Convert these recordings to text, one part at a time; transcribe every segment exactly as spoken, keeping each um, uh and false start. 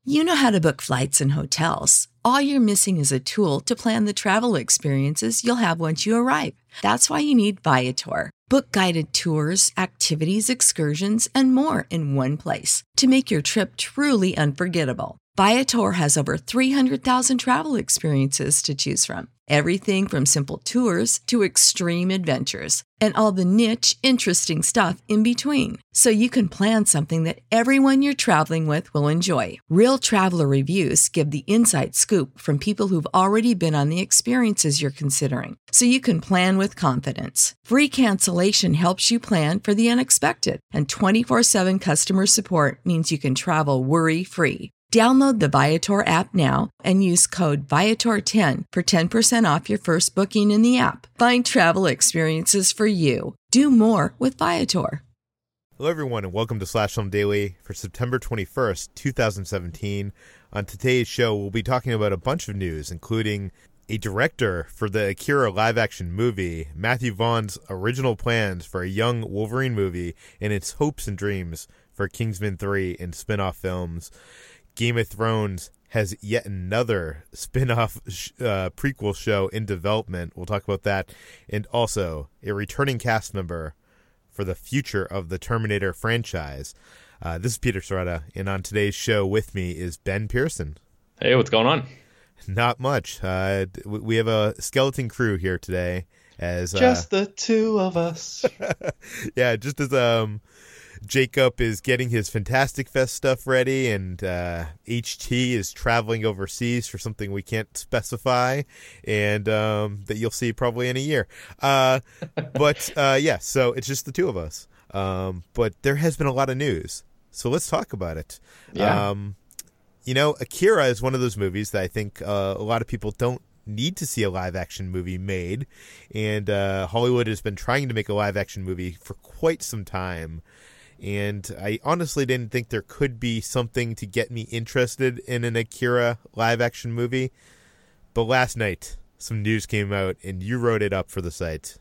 You know how to book flights and hotels. All you're missing is a tool to plan the travel experiences you'll have once you arrive. That's why you need Viator. Book guided tours, activities, excursions, and more in one place to make your trip truly unforgettable. Viator has over three hundred thousand travel experiences to choose from. Everything from simple tours to extreme adventures and all the niche, interesting stuff in between. So you can plan something that everyone you're traveling with will enjoy. Real traveler reviews give the inside scoop from people who've already been on the experiences you're considering. So you can plan with confidence. Free cancellation helps you plan for the unexpected. And twenty-four seven customer support means you can travel worry-free. Download the Viator app now and use code Viator ten for ten percent off your first booking in the app. Find travel experiences for you. Do more with Viator. Hello, everyone, and welcome to Slash Film Daily for September twenty-first, twenty seventeen. On today's show, we'll be talking about a bunch of news, including a director for the Akira live-action movie, Matthew Vaughn's original plans for a young Wolverine movie, and its hopes and dreams for Kingsman three and spin-off films. Game of Thrones has yet another spin-off sh- uh, prequel show in development. We'll talk about that. And also a returning cast member for the future of the Terminator franchise. Uh, this is Peter Serrata, and on today's show with me is Ben Pearson. Hey, what's going on? Not much. Uh, we have a skeleton crew here today. As uh, Just the two of us. Yeah, just as... um. Jacob is getting his Fantastic Fest stuff ready, and uh, H T is traveling overseas for something we can't specify, and um, that you'll see probably in a year. Uh, but, uh, yeah, so it's just the two of us. Um, but there has been a lot of news, so let's talk about it. Yeah. Um, you know, Akira is one of those movies that I think uh, a lot of people don't need to see a live-action movie made, and uh, Hollywood has been trying to make a live-action movie for quite some time. And I honestly didn't think there could be something to get me interested in an Akira live-action movie. But last night, some news came out, and you wrote it up for the site.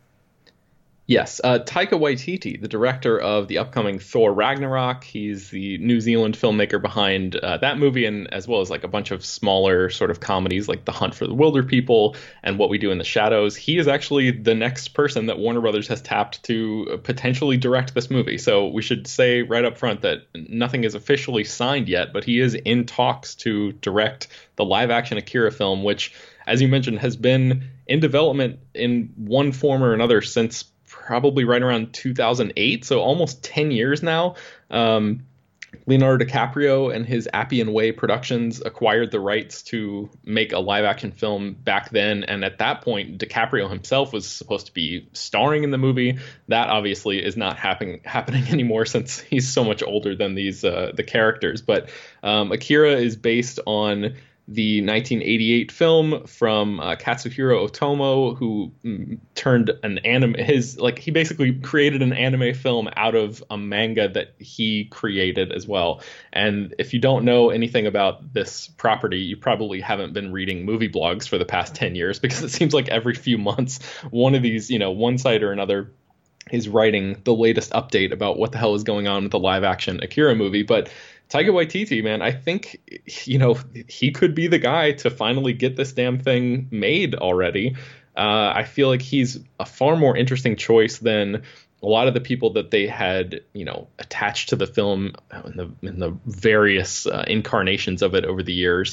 Yes, uh, Taika Waititi, the director of the upcoming Thor Ragnarok. He's the New Zealand filmmaker behind uh, that movie, and as well as like a bunch of smaller sort of comedies like The Hunt for the Wilder People and What We Do in the Shadows. He is actually the next person that Warner Brothers has tapped to potentially direct this movie. So we should say right up front that nothing is officially signed yet, but he is in talks to direct the live-action Akira film, which, as you mentioned, has been in development in one form or another since probably right around two thousand eight, so almost ten years now. Um, Leonardo DiCaprio and his Appian Way Productions acquired the rights to make a live-action film back then, and at that point, DiCaprio himself was supposed to be starring in the movie. That obviously is not happen- happening anymore since he's so much older than these uh, the characters. But um, Akira is based on the nineteen eighty-eight film from uh, Katsuhiro Otomo, who mm, turned an anime, his, like, he basically created an anime film out of a manga that he created as well. And if you don't know anything about this property, you probably haven't been reading movie blogs for the past ten years, because it seems like every few months, one of these, you know, one site or another is writing the latest update about what the hell is going on with the live action Akira movie. But Taika Waititi, man, I think, you know, he could be the guy to finally get this damn thing made already. Uh, I feel like he's a far more interesting choice than a lot of the people that they had, you know, attached to the film in the, in the various uh, incarnations of it over the years.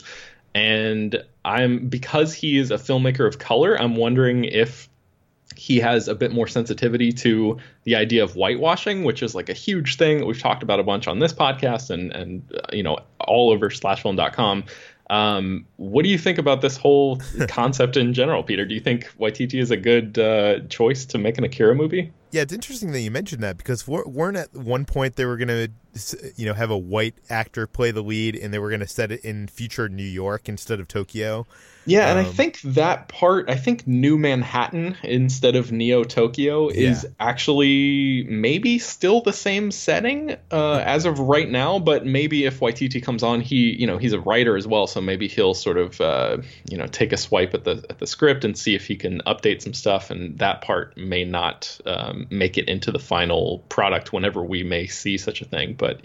And I'm, because he is a filmmaker of color, I'm wondering if he has a bit more sensitivity to the idea of whitewashing, which is like a huge thing that we've talked about a bunch on this podcast and, and uh, you know, all over slash film dot com. Um, what do you think about this whole concept in general, Peter? Do you think Waititi is a good uh, choice to make an Akira movie? Yeah, it's interesting that you mentioned that, because weren't at one point they were going to, you know, have a white actor play the lead, and they were going to set it in future New York instead of Tokyo. Yeah, and um, I think that part, I think New Manhattan instead of Neo Tokyo is yeah. actually maybe still the same setting uh, as of right now, but maybe if Waititi comes on, he, you know, he's a writer as well, so maybe he'll sort of, uh, you know, take a swipe at the at the script and see if he can update some stuff, and that part may not um, make it into the final product whenever we may see such a thing. But yeah.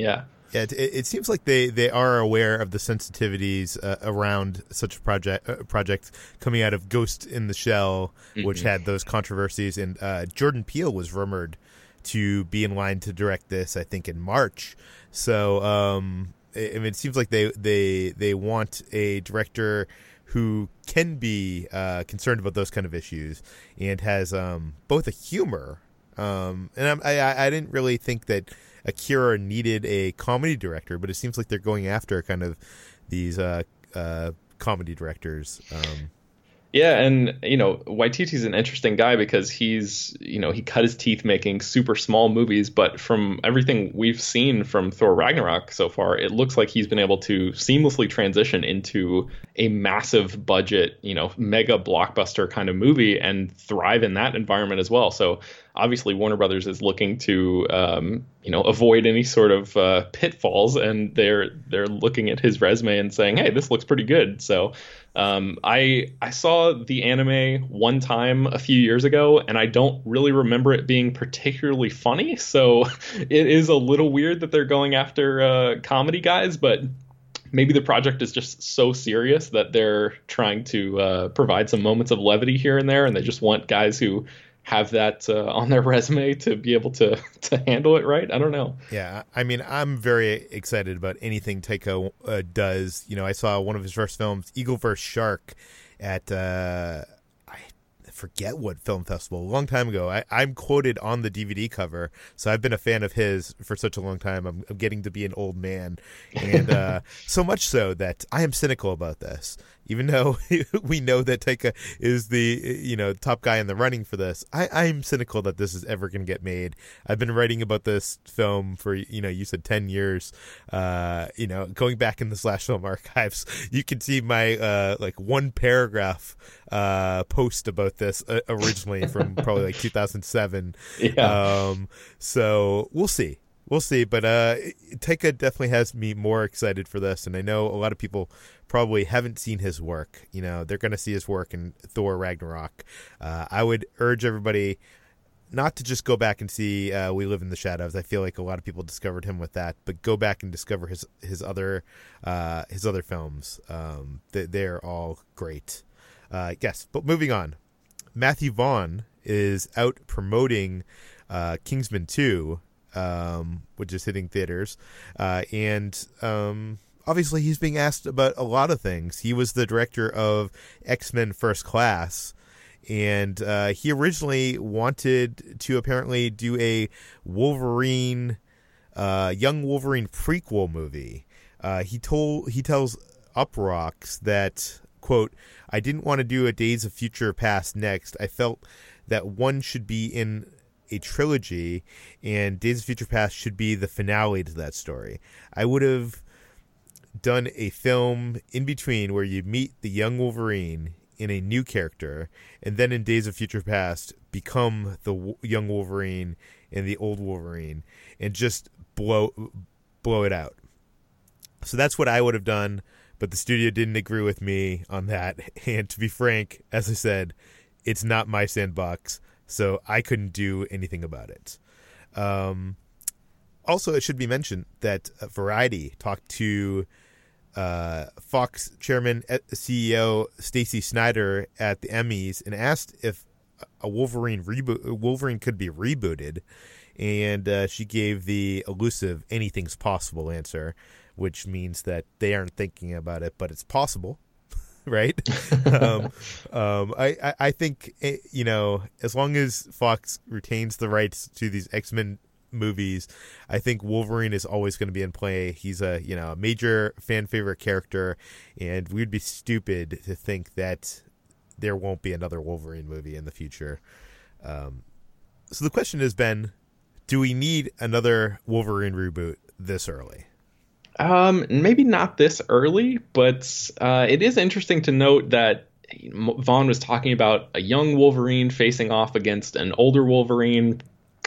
Yeah, it, it seems like they, they are aware of the sensitivities uh, around such a project uh, project coming out of Ghost in the Shell, mm-hmm. which had those controversies. And uh, Jordan Peele was rumored to be in line to direct this, I think, in March. So um, it, I mean, it seems like they they they want a director who can be uh, concerned about those kind of issues and has um, both a humor. Um, and I'm, I I didn't really think that Akira needed a comedy director, but it seems like they're going after kind of these uh, uh, comedy directors. Um, yeah, and you know, Waititi's an interesting guy because he's, you know, he cut his teeth making super small movies, but from everything we've seen from Thor Ragnarok so far, it looks like he's been able to seamlessly transition into a massive budget, you know, mega blockbuster kind of movie and thrive in that environment as well. So obviously Warner Brothers is looking to, um, you know, avoid any sort of uh, pitfalls, and they're they're looking at his resume and saying, hey, this looks pretty good. So um, I I saw the anime one time a few years ago, and I don't really remember it being particularly funny. So it is a little weird that they're going after uh, comedy guys, but maybe the project is just so serious that they're trying to uh, provide some moments of levity here and there, and they just want guys who have that uh, on their resume to be able to to handle it right. I don't know. Yeah, I mean, I'm very excited about anything Taika uh, does. You know, I saw one of his first films, Eagle versus Shark, at uh, I forget what film festival, a long time ago. I, I'm quoted on the D V D cover, so I've been a fan of his for such a long time. I'm, I'm getting to be an old man, and uh, so much so that I am cynical about this. Even though we know that Taika is the, you know, top guy in the running for this, I, I'm cynical that this is ever going to get made. I've been writing about this film for, you know, you said ten years. Uh, you know, going back in the Slash Film archives, you can see my uh, like one paragraph uh, post about this uh, originally from probably like two thousand seven. Yeah. Um, so we'll see. We'll see, but uh, Taika definitely has me more excited for this, and I know a lot of people probably haven't seen his work. You know, they're going to see his work in Thor Ragnarok. Uh, I would urge everybody not to just go back and see uh, We Live in the Shadows. I feel like a lot of people discovered him with that, but go back and discover his his other uh, his other films. Um, they, they're all great. Uh, yes, but moving on, Matthew Vaughn is out promoting uh, Kingsman two. Um, which is hitting theaters, uh, and um, obviously he's being asked about a lot of things. He was the director of X-Men First Class, and uh, he originally wanted to apparently do a Wolverine, uh, Young Wolverine prequel movie. Uh, he told he tells Uproxx that, quote, "I didn't want to do a Days of Future Past next. I felt that one should be in a trilogy, and Days of Future Past should be the finale to that story. I would have done a film in between where you meet the young Wolverine in a new character, and then in Days of Future Past become the w- young Wolverine and the old Wolverine, and just blow blow it out." So that's what I would have done, but the studio didn't agree with me on that. And to be frank, as I said, it's not my sandbox, so I couldn't do anything about it. Um, also, it should be mentioned that Variety talked to uh, Fox chairman, C E O Stacey Snider at the Emmys and asked if a Wolverine reboot, Wolverine could be rebooted, and uh, she gave the elusive "anything's possible" answer, which means that they aren't thinking about it, but it's possible. Right. um, um, I, I think, you know, as long as Fox retains the rights to these X-Men movies, I think Wolverine is always going to be in play. He's a, you know, a major fan favorite character, and we'd be stupid to think that there won't be another Wolverine movie in the future. Um, so the question is, Ben, do we need another Wolverine reboot this early? Um, maybe not this early, but uh, it is interesting to note that Vaughn was talking about a young Wolverine facing off against an older Wolverine.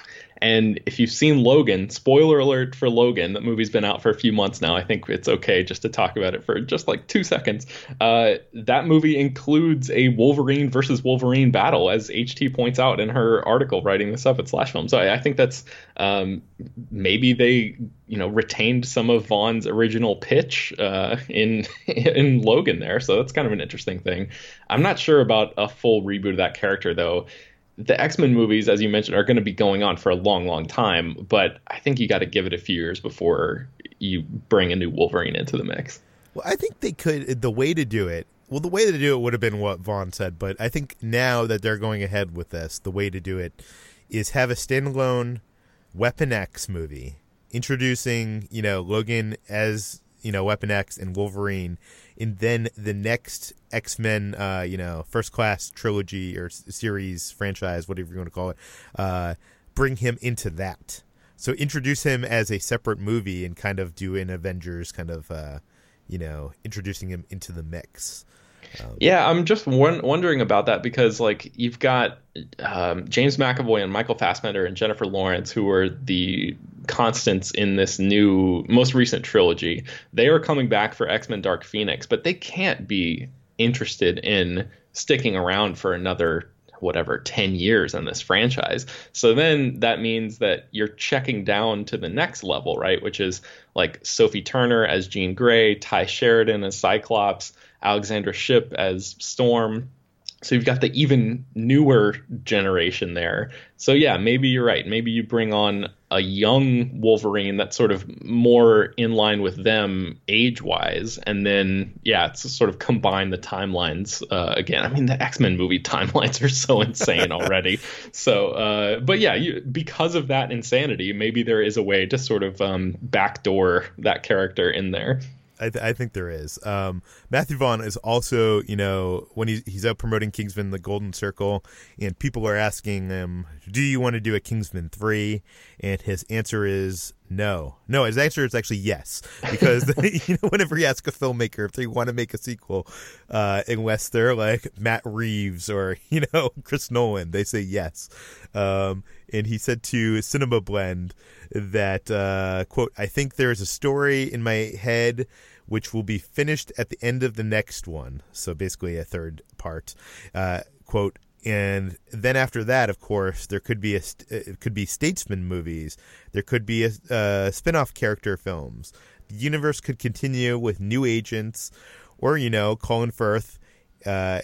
And if you've seen Logan, spoiler alert for Logan, that movie's been out for a few months now. I think it's okay just to talk about it for just like two seconds. Uh, that movie includes a Wolverine versus Wolverine battle, as H T points out in her article writing this up at Slash Film. So I, I think that's um, maybe they, you know, retained some of Vaughn's original pitch uh, in in Logan there. So that's kind of an interesting thing. I'm not sure about a full reboot of that character, though. The X-Men movies, as you mentioned, are going to be going on for a long, long time. But I think you got to give it a few years before you bring a new Wolverine into the mix. Well, I think they could. The way to do it, well, the way to do it would have been what Vaughn said. But I think now that they're going ahead with this, the way to do it is have a standalone Weapon X movie introducing, you know, Logan as, you know, Weapon X and Wolverine, and then the next X-Men, uh, you know, First Class trilogy or series, franchise, whatever you want to call it, uh, bring him into that. So introduce him as a separate movie and kind of do an Avengers kind of, uh, you know, introducing him into the mix. Um, yeah, I'm just won- wondering about that because, like, you've got um, James McAvoy and Michael Fassbender and Jennifer Lawrence, who are the constants in this new, most recent trilogy. They are coming back for X-Men Dark Phoenix, but they can't be interested in sticking around for another, whatever, ten years in this franchise. So then that means that you're checking down to the next level, right? Which is like Sophie Turner as Jean Grey, Ty Sheridan as Cyclops, Alexandra Shipp as Storm. So you've got the even newer generation there. So yeah, maybe you're right. Maybe you bring on a young Wolverine that's sort of more in line with them age-wise. And then, yeah, it's sort of combine the timelines uh, again. I mean, the X-Men movie timelines are so insane already. So, uh, but yeah, you, because of that insanity, maybe there is a way to sort of um, backdoor that character in there. I, th- I think there is. Um, Matthew Vaughn is also, you know, when he's, he's out promoting Kingsman: The Golden Circle, and people are asking him, do you want to do a Kingsman three? And his answer is no. No, his answer is actually yes. Because, you know, whenever you ask a filmmaker if they want to make a sequel, uh, unless they're like Matt Reeves or, you know, Chris Nolan, they say yes. Um, and he said to Cinema Blend that, uh, quote, I think there is a story in my head which will be finished at the end of the next one. So basically a third part, uh, quote, and then after that, of course, there could be a it could be Statesman movies. There could be a, uh, spin-off character films. The universe could continue with new agents, or, you know, Colin Firth uh,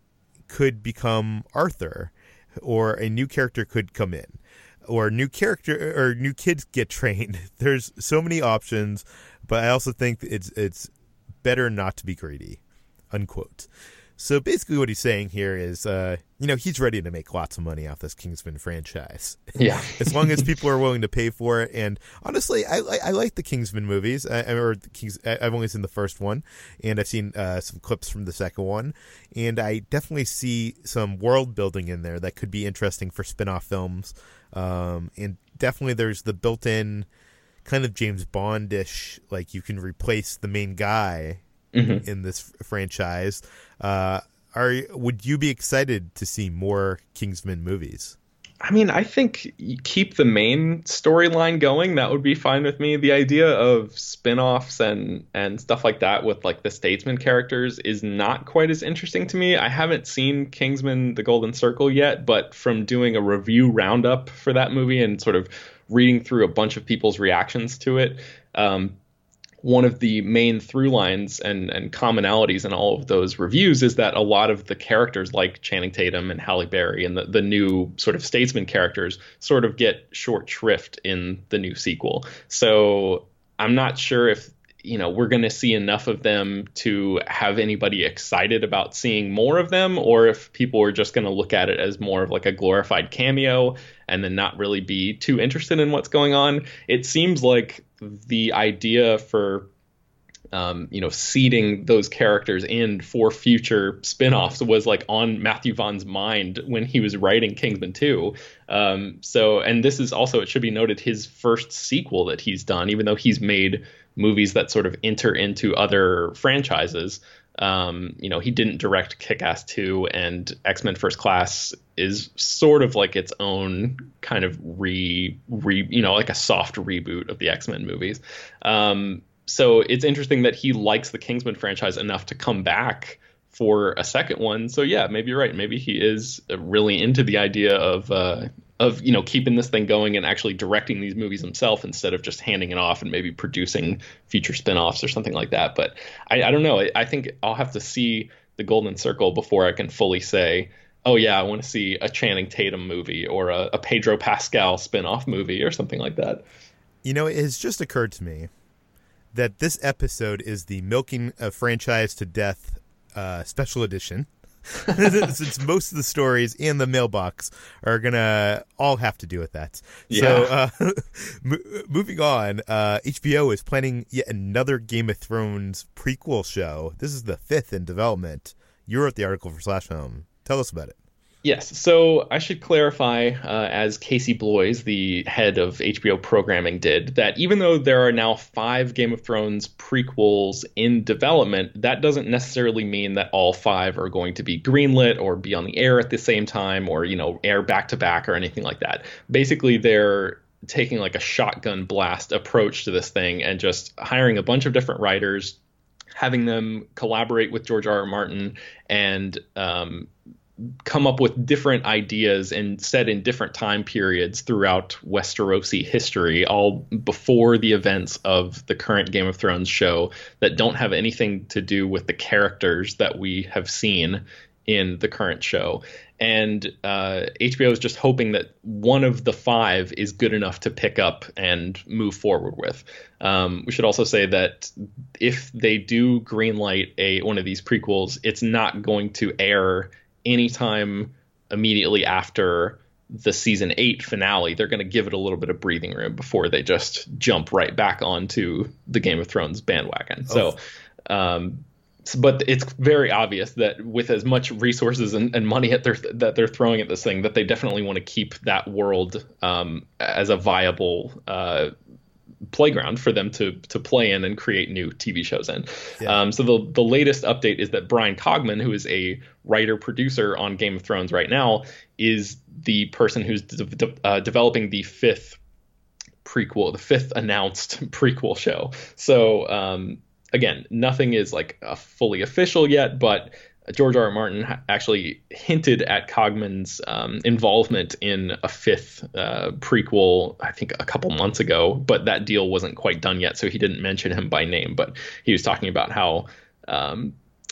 could become Arthur, or a new character could come in, or new character or new kids get trained. There's so many options, but I also think it's it's better not to be greedy, unquote. So basically what he's saying here is, uh, you know, he's ready to make lots of money off this Kingsman franchise. Yeah. As long as people are willing to pay for it. And honestly, I, I, I like the Kingsman movies. I, I or the Kings, I've only seen the first one, and I've seen uh, some clips from the second one. And I definitely see some world building in there that could be interesting for spin-off films. Um, and definitely there's the built-in kind of James Bond-ish, like you can replace the main guy mm-hmm. in this franchise. Uh, are would you be excited to see more Kingsman movies? I mean, I think you keep the main storyline going. That would be fine with me. The idea of spin-offs and, and stuff like that with like the Statesman characters is not quite as interesting to me. I haven't seen Kingsman: The Golden Circle yet, but from doing a review roundup for that movie and sort of reading through a bunch of people's reactions to it, um, one of the main through lines and, and commonalities in all of those reviews is that a lot of the characters like Channing Tatum and Halle Berry and the, the new sort of Statesman characters sort of get short shrift in the new sequel. So I'm not sure if, you know, we're going to see enough of them to have anybody excited about seeing more of them, or if people are just going to look at it as more of like a glorified cameo and then not really be too interested in what's going on. It seems like the idea for, um, you know, seeding those characters in for future spinoffs was like on Matthew Vaughn's mind when he was writing Kingsman two. Um, so, and this is also, it should be noted, his first sequel that he's done, even though he's made movies that sort of enter into other franchises. Um, you know, he didn't direct Kick-Ass two, and X-Men First Class is sort of like its own kind of re, re you know, like a soft reboot of the X-Men movies. Um, so it's interesting that he likes the Kingsman franchise enough to come back for a second one. So yeah, maybe you're right. Maybe he is really into the idea of, uh, of, you know, keeping this thing going and actually directing these movies himself instead of just handing it off and maybe producing future spinoffs or something like that. But I, I don't know. I, I think I'll have to see the Golden Circle before I can fully say, oh yeah, I want to see a Channing Tatum movie or a, a Pedro Pascal spinoff movie or something like that. You know, it has just occurred to me that this episode is the Milking a Franchise to Death uh, special edition. Since most of the stories in the mailbox are gonna all have to do with that. Yeah. So uh, m- moving on, uh, H B O is planning yet another Game of Thrones prequel show. This is the fifth in development. You wrote the article for Slash Film. Tell us about it. Yes, so I should clarify, uh, as Casey Bloys, the head of H B O programming, did, that even though there are now five Game of Thrones prequels in development, that doesn't necessarily mean that all five are going to be greenlit or be on the air at the same time or, you know, air back to back or anything like that. Basically, they're taking like a shotgun blast approach to this thing and just hiring a bunch of different writers, having them collaborate with George R. R. Martin and um come up with different ideas and set in different time periods throughout Westerosi history, all before the events of the current Game of Thrones show, that don't have anything to do with the characters that we have seen in the current show. And uh, H B O is just hoping that one of the five is good enough to pick up and move forward with. Um, we should also say that if they do greenlight a one of these prequels, it's not going to air anytime immediately after the season eight finale. They're going to give it a little bit of breathing room before they just jump right back onto the Game of Thrones bandwagon. Oh. So, um, but it's very obvious that with as much resources and, and money at their, that they're throwing at this thing, that they definitely want to keep that world um, as a viable uh, playground for them to to play in and create new T V shows in. Yeah. Um, so the the latest update is that Brian Cogman, who is a writer producer on Game of Thrones right now, is the person who's de- de- uh, developing the fifth prequel, the fifth announced prequel show. So um, again, nothing is like a fully official yet, but George R. R. Martin actually hinted at Cogman's um, involvement in a fifth uh, prequel, I think a couple months ago, but that deal wasn't quite done yet, so he didn't mention him by name. But he was talking about how um,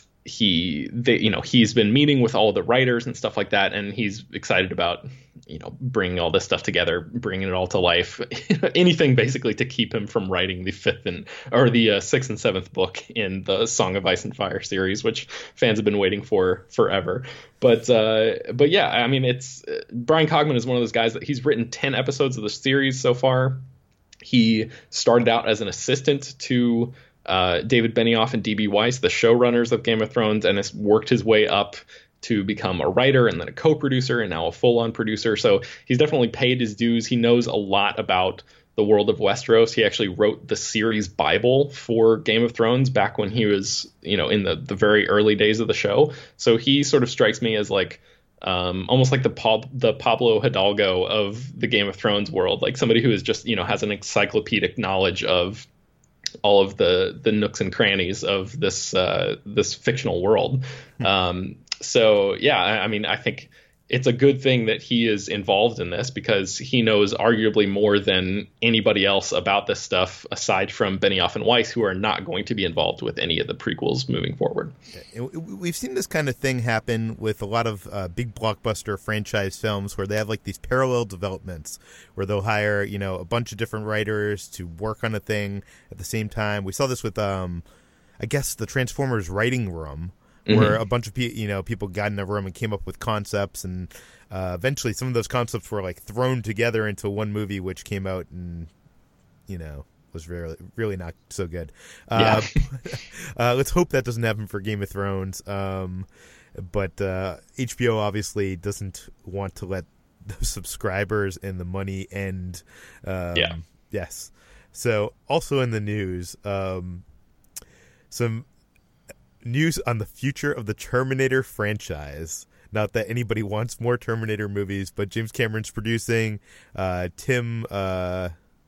he, they, you know, he's been meeting with all the writers and stuff like that, and he's excited about, you know, bringing all this stuff together, bringing it all to life, anything basically to keep him from writing the fifth and or the uh, sixth and seventh book in the Song of Ice and Fire series, which fans have been waiting for forever. But uh, but yeah, I mean, it's uh, Brian Cogman is one of those guys that he's written ten episodes of the series so far. He started out as an assistant to uh, David Benioff and D B Weiss, the showrunners of Game of Thrones, and has worked his way up to become a writer and then a co-producer and now a full-on producer. So he's definitely paid his dues. He knows a lot about the world of Westeros. He actually wrote the series Bible for Game of Thrones back when he was, you know, in the, the very early days of the show. So he sort of strikes me as like um, almost like the Pab- the Pablo Hidalgo of the Game of Thrones world, like somebody who is just, you know, has an encyclopedic knowledge of all of the the nooks and crannies of this uh, this fictional world. Um, so yeah, I, I mean, I think it's a good thing that he is involved in this because he knows arguably more than anybody else about this stuff aside from Benioff and Weiss, who are not going to be involved with any of the prequels moving forward. We've seen this kind of thing happen with a lot of uh, big blockbuster franchise films where they have like these parallel developments where they'll hire, you know, a bunch of different writers to work on a thing at the same time. We saw this with, um, I guess, the Transformers writing room, where mm-hmm. a bunch of pe- you know people got in a room and came up with concepts, and uh, eventually some of those concepts were like thrown together into one movie, which came out and you know was really really not so good. Uh, yeah. uh, let's hope that doesn't happen for Game of Thrones. Um, but uh, H B O obviously doesn't want to let the subscribers and the money end. Um, yeah. Yes. So also in the news, um, some. news on the future of the Terminator franchise. Not that anybody wants more Terminator movies, but James Cameron's producing. Uh, Tim uh,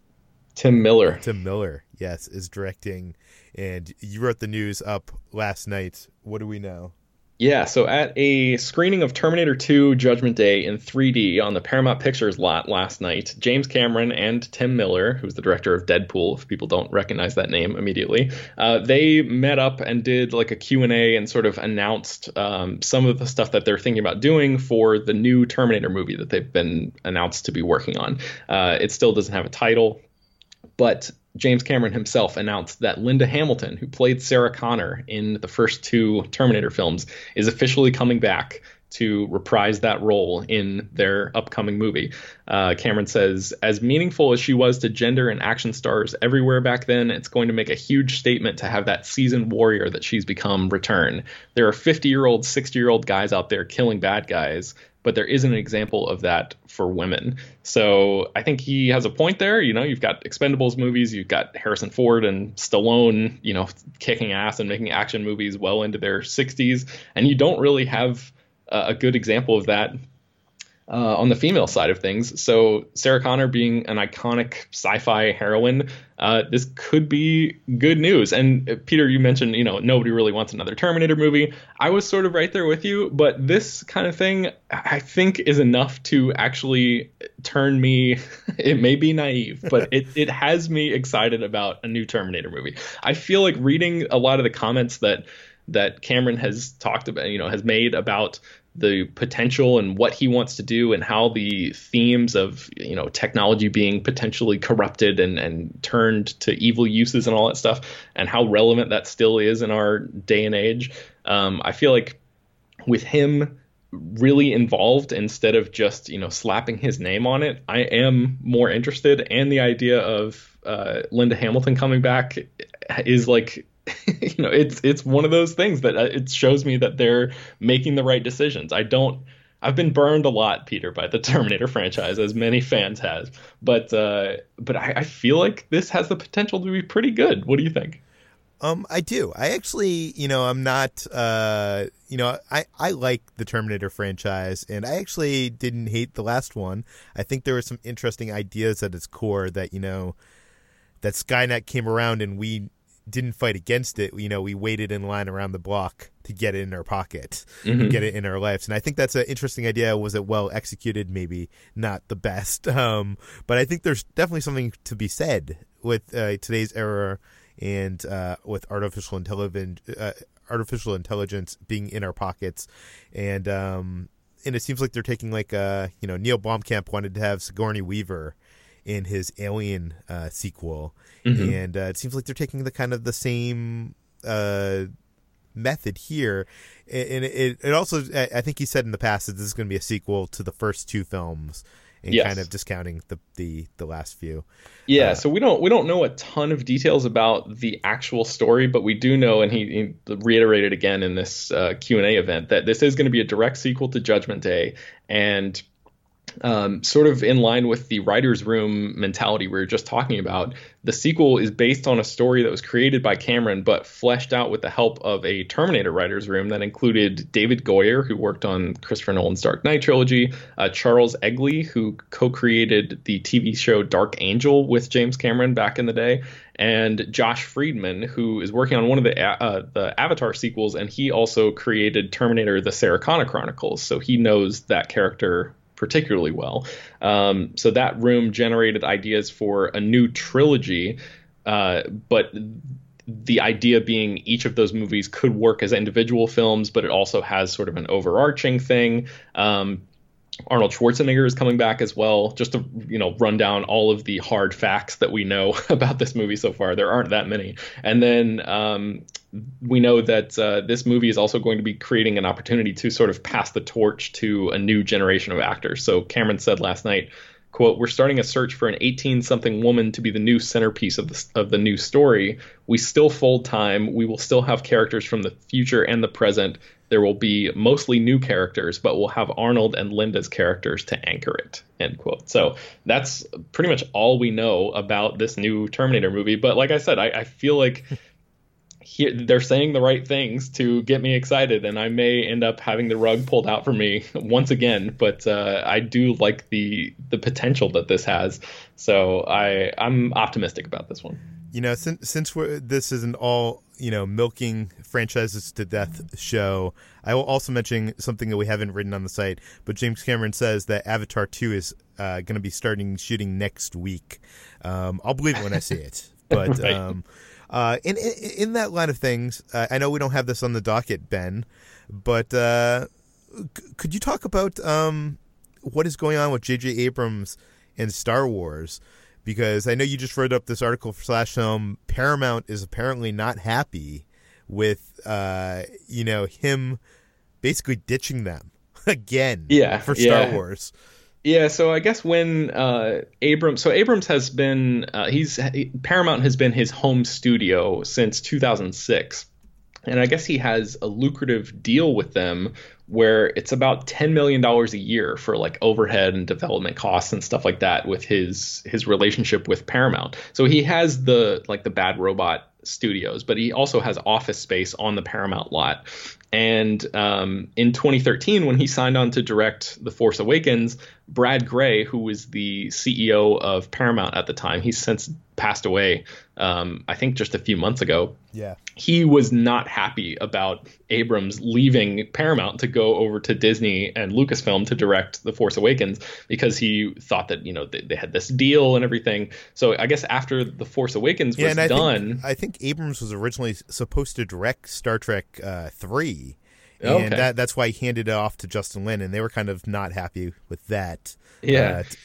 Tim Miller. Tim Miller, yes, is directing. And you wrote the news up last night. What do we know? Yeah, so at a screening of Terminator two Judgment Day in three D on the Paramount Pictures lot last night, James Cameron and Tim Miller, who's the director of Deadpool, if people don't recognize that name immediately, uh, they met up and did like a Q and A and sort of announced um, some of the stuff that they're thinking about doing for the new Terminator movie that they've been announced to be working on. Uh, it still doesn't have a title, but James Cameron himself announced that Linda Hamilton, who played Sarah Connor in the first two Terminator films, is officially coming back to reprise that role in their upcoming movie. Uh, Cameron says, as meaningful as she was to gender and action stars everywhere back then, it's going to make a huge statement to have that seasoned warrior that she's become return. There are fifty-year-old, sixty-year-old guys out there killing bad guys, but there isn't an example of that for women. So I think he has a point there. You know, you've got Expendables movies, you've got Harrison Ford and Stallone, you know, kicking ass and making action movies well into their sixties. And you don't really have uh, a good example of that uh, on the female side of things. So Sarah Connor being an iconic sci-fi heroine, uh, this could be good news. And uh, Peter, you mentioned, you know, nobody really wants another Terminator movie. I was sort of right there with you, but this kind of thing, I think, is enough to actually turn me, it may be naive, but it, it has me excited about a new Terminator movie. I feel like reading a lot of the comments that that Cameron has talked about, you know, has made about the potential and what he wants to do and how the themes of, you know, technology being potentially corrupted and, and turned to evil uses and all that stuff, and how relevant that still is in our day and age. Um, I feel like with him really involved instead of just, you know, slapping his name on it, I am more interested. And the idea of uh, Linda Hamilton coming back is like, you know, it's it's one of those things that uh, it shows me that they're making the right decisions. I don't I've been burned a lot, Peter, by the Terminator franchise, as many fans has. But uh, but I, I feel like this has the potential to be pretty good. What do you think? Um, I do. I actually, you know, I'm not, uh, you know, I, I like the Terminator franchise, and I actually didn't hate the last one. I think there were some interesting ideas at its core that, you know, that Skynet came around and we didn't fight against it. You know, we waited in line around the block to get it in our pocket, mm-hmm. and get it in our lives. And I think that's an interesting idea. Was it well executed? Maybe not the best. Um, but I think there's definitely something to be said with uh, today's era and uh, with artificial intelligence, uh, artificial intelligence being in our pockets. And um, and it seems like they're taking like, uh, you know, Neil Blomkamp wanted to have Sigourney Weaver in his Alien uh, sequel. Mm-hmm. And uh, it seems like they're taking the kind of the same uh, method here. And it, it also, I think he said in the past that this is going to be a sequel to the first two films, and yes. kind of discounting the, the, the last few. Yeah, uh, so we don't we don't know a ton of details about the actual story, but we do know, and he, he reiterated again in this uh, Q and A event, that this is going to be a direct sequel to Judgment Day, and Um, sort of in line with the writer's room mentality we were just talking about. The sequel is based on a story that was created by Cameron, but fleshed out with the help of a Terminator writer's room that included David Goyer, who worked on Christopher Nolan's Dark Knight trilogy, uh, Charles Egley, who co-created the T V show Dark Angel with James Cameron back in the day, and Josh Friedman, who is working on one of the uh, the Avatar sequels, and he also created Terminator: The Sarah Connor Chronicles, so he knows that character particularly well. Um, so that room generated ideas for a new trilogy, uh, but the idea being each of those movies could work as individual films, but it also has sort of an overarching thing. Um, Arnold Schwarzenegger is coming back as well, just to, you know, run down all of the hard facts that we know about this movie so far. There aren't that many. And then um, we know that uh, this movie is also going to be creating an opportunity to sort of pass the torch to a new generation of actors. So Cameron said last night, quote, "We're starting a search for an eighteen-something woman to be the new centerpiece of the, of the new story. We still fold time. We will still have characters from the future and the present. There will be mostly new characters, but we'll have Arnold and Linda's characters to anchor it," end quote. So that's pretty much all we know about this new Terminator movie. But like I said, I, I feel like he, they're saying the right things to get me excited, and I may end up having the rug pulled out for me once again. But uh, I do like the the potential that this has, so I I'm optimistic about this one. You know, since since we're, this isn't all, you know, milking franchises to death show, I will also mention something that we haven't written on the site, but James Cameron says that Avatar two is uh, going to be starting shooting next week. Um, I'll believe it when I see it. But right. um, uh, in, in in that line of things, uh, I know we don't have this on the docket, Ben, but uh, c- could you talk about um, what is going on with J J Abrams and Star Wars? Because I know you just wrote up this article for Slash Film. Paramount is apparently not happy with, uh, you know, him basically ditching them again yeah, for Star yeah. Wars. Yeah, so I guess when uh, Abrams, so Abrams has been, uh, he's Paramount has been his home studio since two thousand six. And I guess he has a lucrative deal with them where it's about ten million dollars a year for like overhead and development costs and stuff like that with his his relationship with Paramount. So he has the like the Bad Robot Studios, but he also has office space on the Paramount lot. And um, in twenty thirteen, when he signed on to direct The Force Awakens, Brad Grey, who was the C E O of Paramount at the time, he's since passed away, um, I think just a few months ago. Yeah. He was not happy about Abrams leaving Paramount to go over to Disney and Lucasfilm to direct The Force Awakens because he thought that, you know, they, they had this deal and everything. So I guess after The Force Awakens was yeah, and I done. Think, I think Abrams was originally supposed to direct Star Trek uh, three. And okay. that, that's why he handed it off to Justin Lin, and they were kind of not happy with that. Yeah. Uh, t-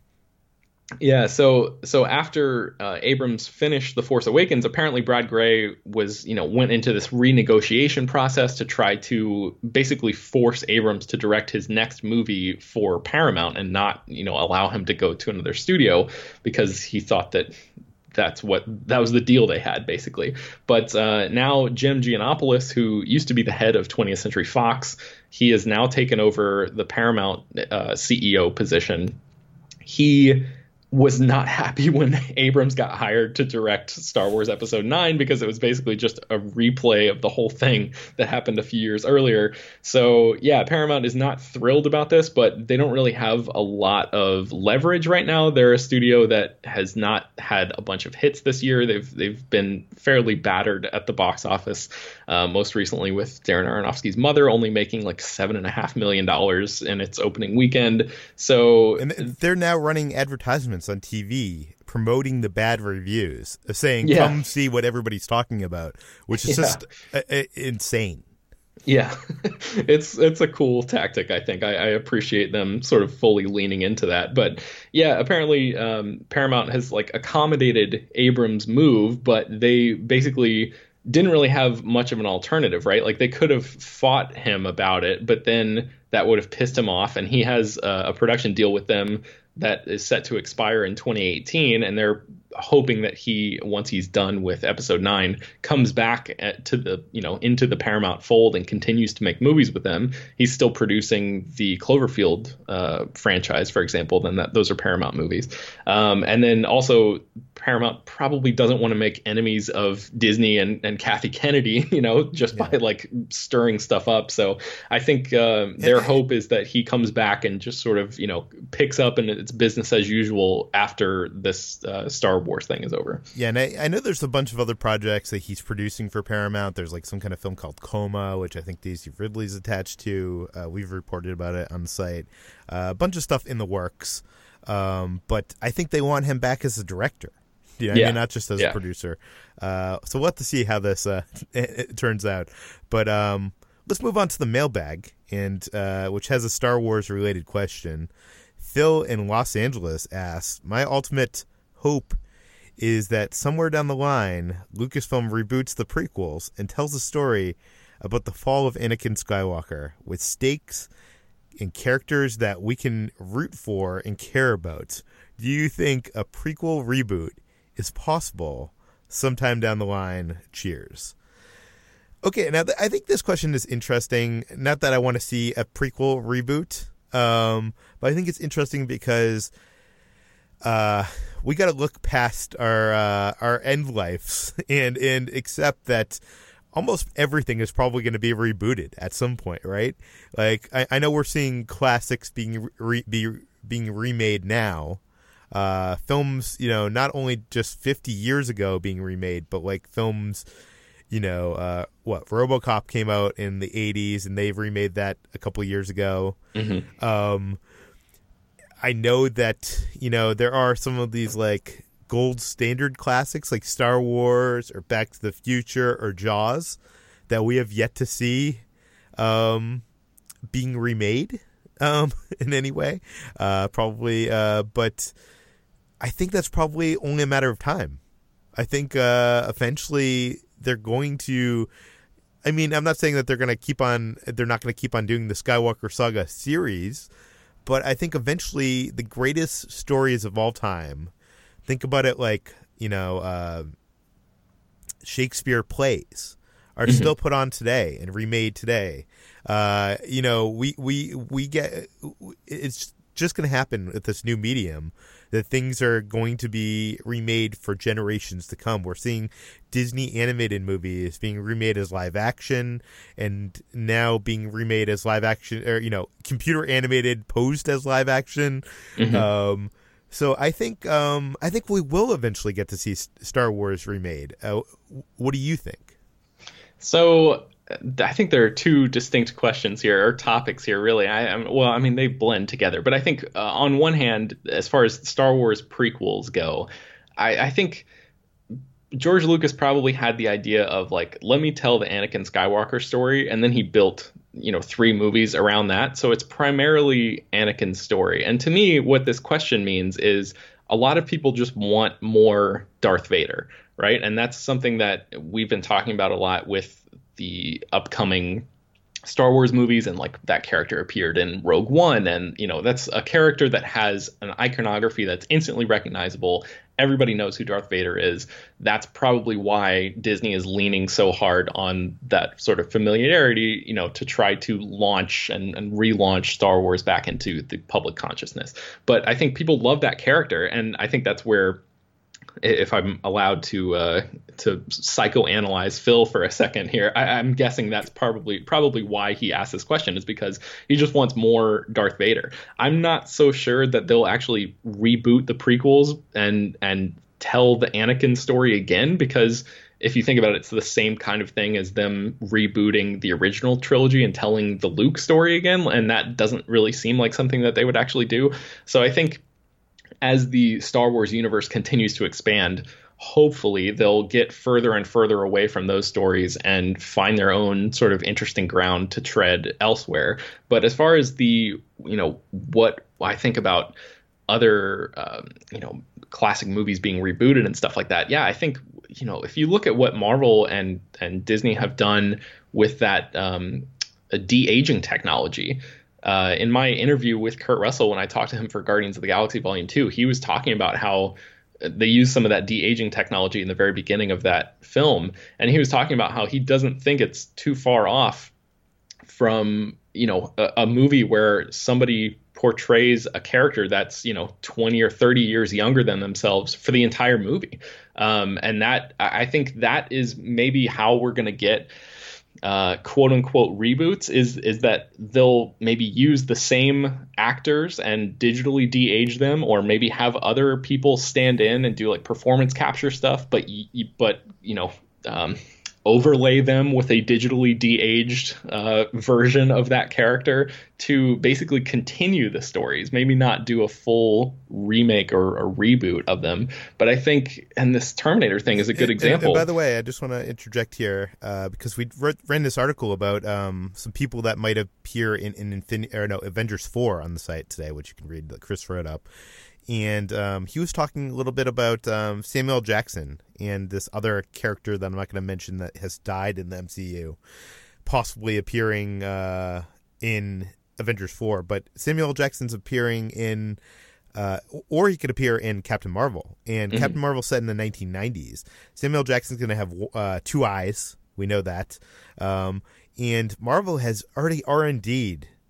Yeah, so so after uh, Abrams finished The Force Awakens, apparently Brad Grey was, you know, went into this renegotiation process to try to basically force Abrams to direct his next movie for Paramount and not, you know, allow him to go to another studio because he thought that that's what that was the deal they had, basically. But uh, now Jim Giannopoulos, who used to be the head of twentieth Century Fox, he has now taken over the Paramount uh, C E O position. He was not happy when Abrams got hired to direct Star Wars Episode nine because it was basically just a replay of the whole thing that happened a few years earlier. So, yeah, Paramount is not thrilled about this, but they don't really have a lot of leverage right now. They're a studio that has not had a bunch of hits this year. They've they've been fairly battered at the box office, uh, most recently with Darren Aronofsky's Mother only making like seven and a half million dollars in its opening weekend. So, and they're now running advertisements on T V promoting the bad reviews, saying yeah. come see what everybody's talking about, which is yeah. just uh, uh, insane. Yeah, it's it's a cool tactic, I think. I, I appreciate them sort of fully leaning into that. But yeah, apparently um, Paramount has like accommodated Abrams' move, but they basically didn't really have much of an alternative, right? Like they could have fought him about it, but then that would have pissed him off. And he has a, a production deal with them that is set to expire in twenty eighteen, and they're hoping that he, once he's done with Episode nine, comes back at, to the, you know, into the Paramount fold and continues to make movies with them. He's still producing the Cloverfield uh, franchise, for example. Then that those are Paramount movies, um, and then also Paramount probably doesn't want to make enemies of Disney and, and Kathy Kennedy, you know, just yeah. by like stirring stuff up. So I think uh, their hope is that he comes back and just sort of, you know, picks up and it's business as usual after this uh, Star Wars thing is over. Yeah, and I, I know there's a bunch of other projects that he's producing for Paramount. There's like some kind of film called Coma, which I think Daisy Ridley's attached to. Uh, we've reported about it on the site. Uh, a bunch of stuff in the works, um, but I think they want him back as a director. You know, yeah. I mean, not just as yeah. a producer. Uh, so we'll have to see how this uh, it, it turns out. But um, let's move on to the mailbag, and uh, which has a Star Wars related question. Phil in Los Angeles asks, my ultimate hope is that somewhere down the line, Lucasfilm reboots the prequels and tells a story about the fall of Anakin Skywalker with stakes and characters that we can root for and care about. Do you think a prequel reboot is possible sometime down the line? Cheers. Okay, now th- I think this question is interesting. Not that I want to see a prequel reboot, um, but I think it's interesting because uh, we got to look past our uh, our end lives and and accept that almost everything is probably going to be rebooted at some point, right? Like I, I know we're seeing classics being re, be being remade now. Uh, films, you know, not only just fifty years ago being remade, but like films, you know, uh, what RoboCop came out in the eighties, and they've remade that a couple years ago. Mm-hmm. Um, I know that, you know, there are some of these like gold standard classics like Star Wars or Back to the Future or Jaws that we have yet to see um, being remade um, in any way. Uh, probably, uh, but I think that's probably only a matter of time. I think uh, eventually they're going to. I mean, I'm not saying that they're going to keep on. They're not going to keep on doing the Skywalker Saga series, but I think eventually the greatest stories of all time. Think about it like, you know, uh, Shakespeare plays are mm-hmm. still put on today and remade today. Uh, you know, we we we get it's just going to happen with this new medium that things are going to be remade for generations to come. We're seeing Disney animated movies being remade as live action and now being remade as live action, or, you know, computer animated posed as live action. Mm-hmm. Um, so I think, um, I think we will eventually get to see Star Wars remade. Uh, what do you think? So I think there are two distinct questions here, or topics here, really. I, I well, I mean, they blend together. But I think uh, on one hand, as far as Star Wars prequels go, I, I think George Lucas probably had the idea of like, let me tell the Anakin Skywalker story, and then he built, you know, three movies around that. So it's primarily Anakin's story. And to me, what this question means is a lot of people just want more Darth Vader, right? And that's something that we've been talking about a lot with the upcoming Star Wars movies, and like that character appeared in Rogue One, and you know, that's a character that has an iconography that's instantly recognizable. Everybody knows who Darth Vader is. That's probably why Disney is leaning so hard on that sort of familiarity, you know, to try to launch and, and relaunch Star Wars back into the public consciousness. But I think people love that character, and I think that's where, if I'm allowed to uh, to psychoanalyze Phil for a second here, I, I'm guessing that's probably probably why he asked this question, is because he just wants more Darth Vader. I'm not so sure that they'll actually reboot the prequels and and tell the Anakin story again, because if you think about it, it's the same kind of thing as them rebooting the original trilogy and telling the Luke story again, and that doesn't really seem like something that they would actually do. So I think as the Star Wars universe continues to expand, hopefully they'll get further and further away from those stories and find their own sort of interesting ground to tread elsewhere. But as far as the, you know, what I think about other, um, you know, classic movies being rebooted and stuff like that, yeah, I think, you know, if you look at what Marvel and, and Disney have done with that um, de-aging technology, Uh, in my interview with Kurt Russell, when I talked to him for Guardians of the Galaxy Volume two, he was talking about how they used some of that de-aging technology in the very beginning of that film. And he was talking about how he doesn't think it's too far off from, you know, a, a movie where somebody portrays a character that's, you know, twenty or thirty years younger than themselves for the entire movie. Um, and that, I think that is maybe how we're going to get Uh, quote unquote reboots, is is that they'll maybe use the same actors and digitally de-age them, or maybe have other people stand in and do like performance capture stuff, but y- but you know um, overlay them with a digitally de-aged uh, version of that character to basically continue the stories. Maybe not do a full remake or a reboot of them, but I think, and this Terminator thing is a good and, example. And, and by the way, I just want to interject here uh, because we read, read this article about um, some people that might appear in in Infinity or no Avengers four on the site today, which you can read. Chris wrote up. And um, he was talking a little bit about um, Samuel Jackson and this other character that I'm not going to mention that has died in the M C U, possibly appearing uh, in Avengers four. But Samuel Jackson's appearing in, uh, or he could appear in Captain Marvel. And mm-hmm. Captain Marvel set in the nineteen nineties. Samuel Jackson's going to have uh, two eyes. We know that. Um, and Marvel has already R and D'd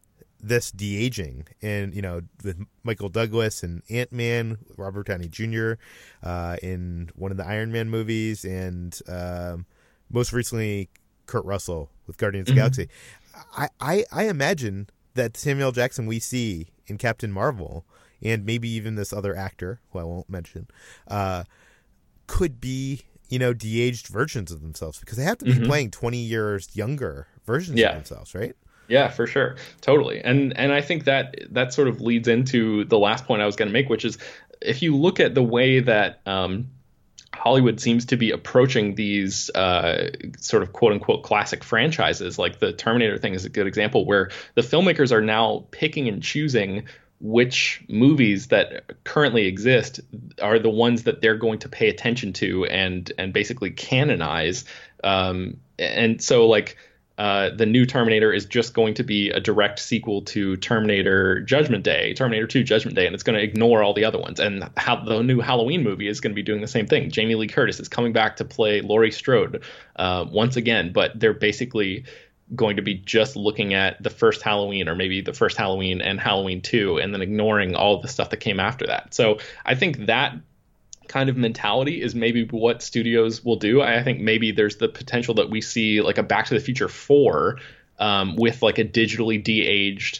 this de-aging, and you know, with Michael Douglas and Ant-Man, Robert Downey Junior uh, in one of the Iron Man movies, and um, most recently Kurt Russell with Guardians mm-hmm. of the Galaxy. I, I, I imagine that Samuel L. Jackson we see in Captain Marvel, and maybe even this other actor, who I won't mention, uh, could be, you know, de-aged versions of themselves, because they have to be mm-hmm. playing twenty years younger versions yeah. of themselves, right? Yeah, for sure. Totally. And and I think that that sort of leads into the last point I was going to make, which is if you look at the way that um, Hollywood seems to be approaching these uh, sort of quote unquote classic franchises, like the Terminator thing is a good example, where the filmmakers are now picking and choosing which movies that currently exist are the ones that they're going to pay attention to and and basically canonize. Um, and so like uh, the new Terminator is just going to be a direct sequel to Terminator Judgment Day, Terminator two Judgment Day, and it's going to ignore all the other ones. And how the new Halloween movie is going to be doing the same thing. Jamie Lee Curtis is coming back to play Laurie Strode uh, once again, but they're basically going to be just looking at the first Halloween, or maybe the first Halloween and Halloween two, and then ignoring all of the stuff that came after that. So I think that kind of mentality is maybe what studios will do. I think maybe there's the potential that we see like a Back to the Future four um, with like a digitally de-aged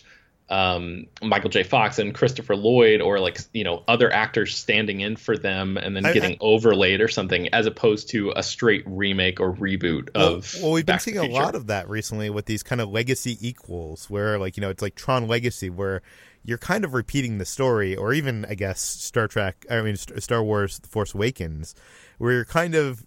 um, Michael J. Fox and Christopher Lloyd, or like, you know, other actors standing in for them and then getting I, I, overlaid or something, as opposed to a straight remake or reboot of. Well, well we've Back been seeing a lot of that recently with these kind of legacy equals, where like, you know, it's like Tron Legacy, where you're kind of repeating the story, or even I guess Star Trek, I mean Star Wars: The Force Awakens, where you're kind of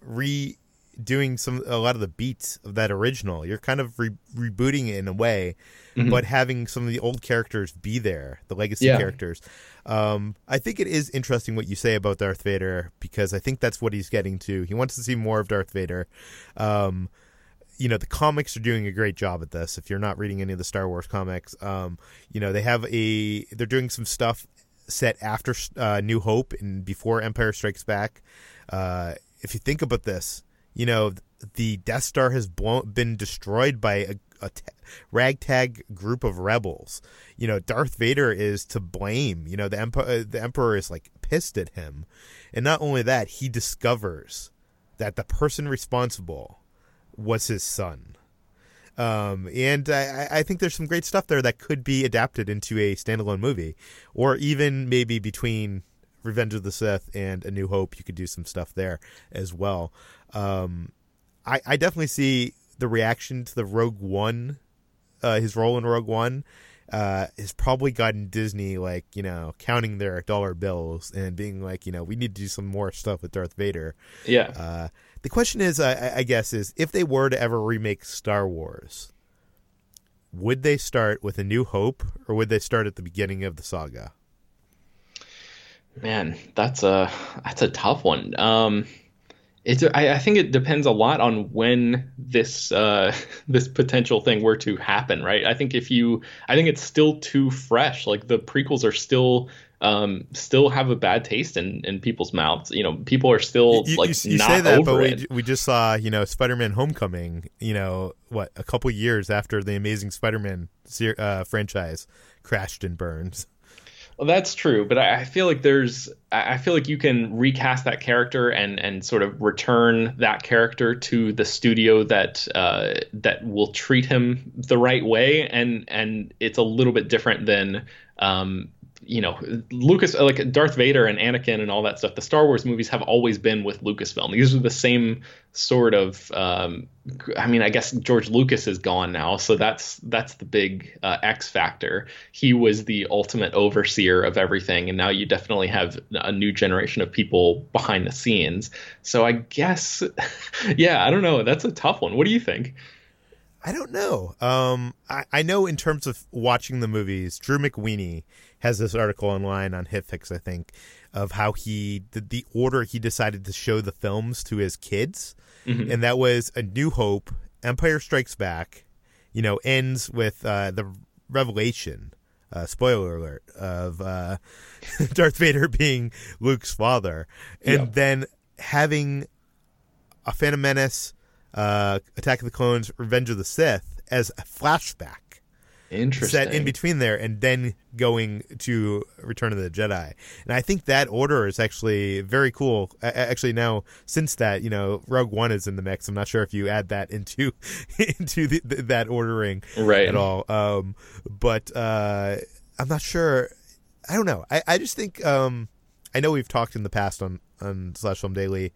redoing some a lot of the beats of that original. You're kind of re- rebooting it in a way. Mm-hmm. But having some of the old characters be there, the legacy yeah. characters. Um, I think it is interesting what you say about Darth Vader, because I think that's what he's getting to. He wants to see more of Darth Vader. Um, you know, the comics are doing a great job at this. If you're not reading any of the Star Wars comics, um, you know, they have a, they're doing some stuff set after uh, New Hope and before Empire Strikes Back. Uh, if you think about this, you know, the Death Star has blown, been destroyed by a a t- ragtag group of rebels. You know, Darth Vader is to blame. You know, the emperor, the emperor is like pissed at him, and not only that, he discovers that the person responsible was his son. Um, and I, I think there's some great stuff there that could be adapted into a standalone movie, or even maybe between Revenge of the Sith and A New Hope, you could do some stuff there as well. Um, I, I definitely see the reaction to the Rogue One, uh, his role in Rogue One, uh, has probably gotten Disney, like, you know, counting their dollar bills and being like, you know, we need to do some more stuff with Darth Vader. Yeah. Uh, the question is, I, I guess, is if they were to ever remake Star Wars, would they start with A New Hope, or would they start at the beginning of the saga? Man, that's a that's a tough one. Um, It's, I, I think it depends a lot on when this uh, this potential thing were to happen, right? I think if you, I think it's still too fresh. Like the prequels are still um, still have a bad taste in, in people's mouths. You know, people are still you, like you, you not say that, over but it. We, we just saw, you know, Spider-Man: Homecoming. You know, what, a couple years after the Amazing Spider-Man uh, franchise crashed and burned. Well, that's true, but I feel like there's, I feel like you can recast that character and and sort of return that character to the studio that uh, that will treat him the right way, and and it's a little bit different than, um, you know, Lucas, like Darth Vader and Anakin and all that stuff. The Star Wars movies have always been with Lucasfilm. These are the same sort of. Um, I mean, I guess George Lucas is gone now, so that's that's the big uh, X factor. He was the ultimate overseer of everything, and now you definitely have a new generation of people behind the scenes. So I guess, yeah, I don't know. That's a tough one. What do you think? I don't know. Um, I, I know in terms of watching the movies, Drew McWeeny has this article online on HitFix, I think, of how he the, the order he decided to show the films to his kids. Mm-hmm. And that was A New Hope, Empire Strikes Back, you know, ends with uh, the revelation, uh, spoiler alert, of uh, Darth Vader being Luke's father. And yeah. then having a Phantom Menace, uh, Attack of the Clones, Revenge of the Sith as a flashback. Interesting. set in between there, and then going to Return of the Jedi. And I think that order is actually very cool. Actually, now since that, you know, Rogue One is in the mix. I'm not sure if you add that into into the, the, that ordering right. at all. Um, but uh, I'm not sure. I don't know. I, I just think um, I know we've talked in the past on on Slash Film Daily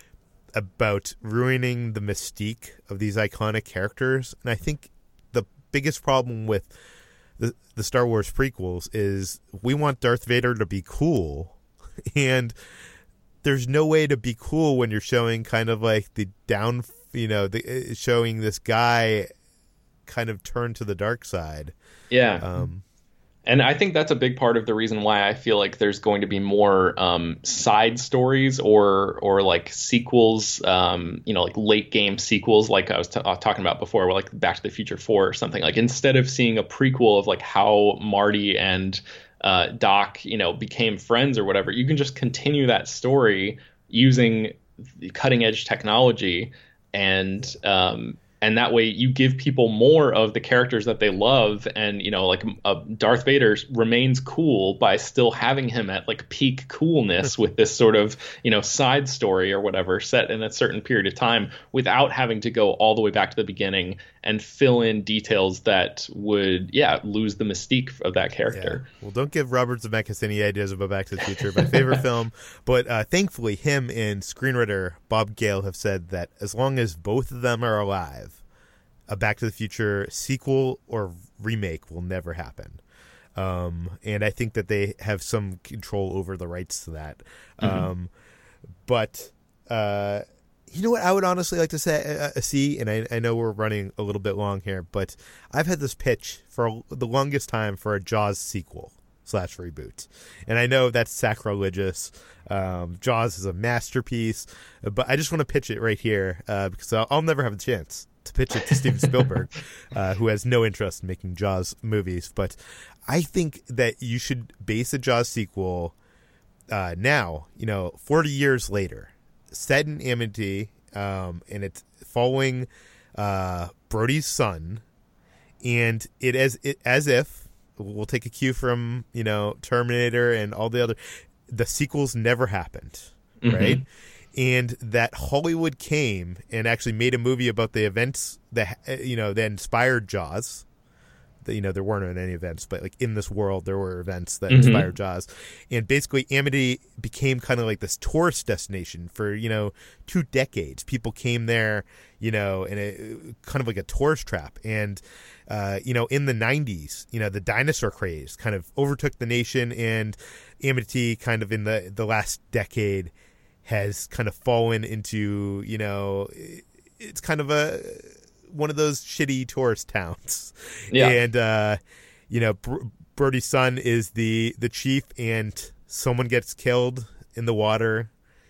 about ruining the mystique of these iconic characters, and I think biggest problem with the the Star Wars prequels is we want Darth Vader to be cool, and there's no way to be cool when you're showing kind of like the down, you know, the showing this guy kind of turn to the dark side. Yeah. Um, And I think that's a big part of the reason why I feel like there's going to be more um, side stories or or like sequels, um, you know, like late game sequels, like I was t- uh, talking about before, like Back to the Future four or something. Like instead of seeing a prequel of like how Marty and uh, Doc, you know, became friends or whatever, you can just continue that story using cutting edge technology, and um, and that way you give people more of the characters that they love. And, you know, like uh, Darth Vader remains cool by still having him at like peak coolness with this sort of, you know, side story or whatever set in a certain period of time without having to go all the way back to the beginning and fill in details that would, yeah, lose the mystique of that character. Yeah. Well, don't give Robert Zemeckis any ideas about Back to the Future, my favorite film. But uh, thankfully, him and screenwriter Bob Gale have said that as long as both of them are alive, a Back to the Future sequel or remake will never happen. Um, and I think that they have some control over the rights to that. Mm-hmm. Um, but uh, you know what I would honestly like to say, uh, see, and I, I know we're running a little bit long here, but I've had this pitch for the longest time for a Jaws sequel slash reboot. And I know that's sacrilegious. Um, Jaws is a masterpiece, but I just want to pitch it right here uh, because I'll, I'll never have a chance to pitch it to Steven Spielberg, uh, who has no interest in making Jaws movies. But I think that you should base a Jaws sequel uh, now, you know, forty years later, set in Amity, um, and it's following uh, Brody's son, and it as it, as if we'll take a cue from, you know, Terminator and all the other, the sequels never happened, mm-hmm. right? And that Hollywood came and actually made a movie about the events that, you know, that inspired Jaws. That, you know, there weren't any events, but like in this world, there were events that mm-hmm. inspired Jaws. And basically, Amity became kind of like this tourist destination for, you know, two decades. People came there, you know, in a kind of like a tourist trap. And, uh, you know, in the nineties, you know, the dinosaur craze kind of overtook the nation, and Amity kind of in the, the last decade has kind of fallen into, you know, it's kind of a one of those shitty tourist towns. Yeah. And, uh, you know, Br- Brody's son is the, the chief, and someone gets killed in the water.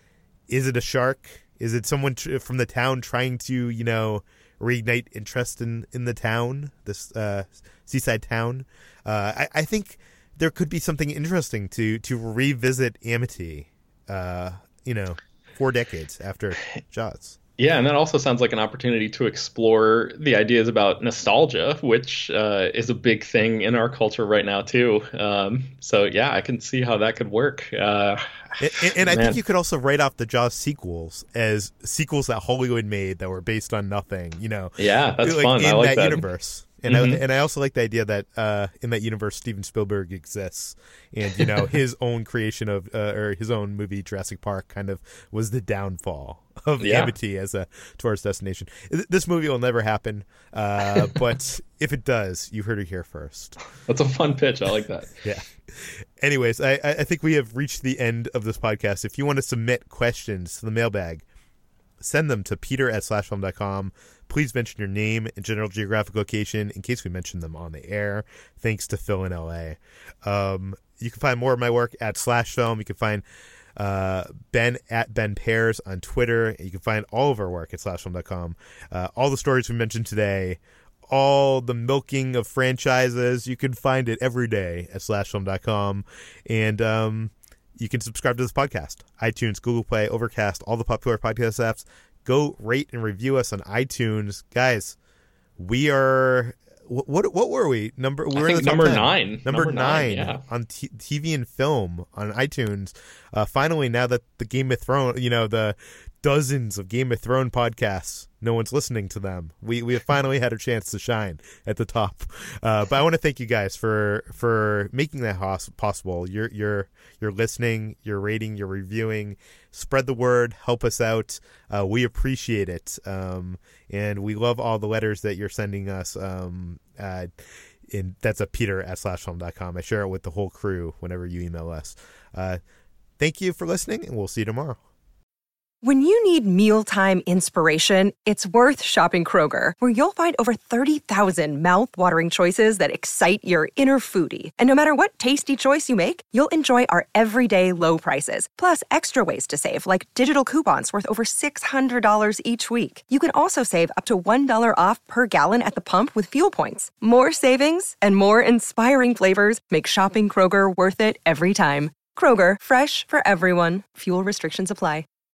Is it a shark? Is it someone tr- from the town trying to, you know, reignite interest in, in the town, this uh, seaside town? Uh, I, I think there could be something interesting to, to revisit Amity, uh, you know, four decades after Jaws. Yeah, and that also sounds like an opportunity to explore the ideas about nostalgia, which uh, is a big thing in our culture right now, too. Um, so, yeah, I can see how that could work. Uh, and and I think you could also write off the Jaws sequels as sequels that Hollywood made that were based on nothing, you know. Yeah, that's like fun. In I like that, that universe. And mm-hmm. I and I also like the idea that uh, in that universe, Steven Spielberg exists, and you know his own creation of uh, or his own movie Jurassic Park kind of was the downfall of yeah. Amity as a tourist destination. This movie will never happen, uh, but if it does, you heard it here first. That's a fun pitch. I like that. Yeah. Anyways, I, I think we have reached the end of this podcast. If you want to submit questions to the mailbag, send them to peter at slash film dot com. Please mention your name and general geographic location in case we mention them on the air. Thanks to Phil in L A. Um, you can find more of my work at Slash Film. You can find uh, Ben at Ben Pears on Twitter. You can find all of our work at slash film dot com. Uh, all the stories we mentioned today, all the milking of franchises, you can find it every day at slash film dot com. And um, you can subscribe to this podcast. iTunes, Google Play, Overcast, all the popular podcast apps. Go rate and review us on iTunes. Guys, we are what what, what were we? Number we I were think in the top number ten. nine. Number, number nine, nine yeah. on t- TV and film on iTunes. Uh, finally, now that the Game of Thrones, you know, the dozens of Game of Thrones podcasts, no one's listening to them. We we have finally had a chance to shine at the top. Uh, but I want to thank you guys for for making that hos- possible. You're you're you're listening, you're rating, you're reviewing. Spread the word, help us out. Uh, we appreciate it, um, and we love all the letters that you're sending us. Um, uh, and that's a Peter at slash film dot com. I share it with the whole crew whenever you email us. Uh, thank you for listening, and we'll see you tomorrow. When you need mealtime inspiration, it's worth shopping Kroger, where you'll find over thirty thousand mouth-watering choices that excite your inner foodie. And no matter what tasty choice you make, you'll enjoy our everyday low prices, plus extra ways to save, like digital coupons worth over six hundred dollars each week. You can also save up to one dollar off per gallon at the pump with fuel points. More savings and more inspiring flavors make shopping Kroger worth it every time. Kroger, fresh for everyone. Fuel restrictions apply.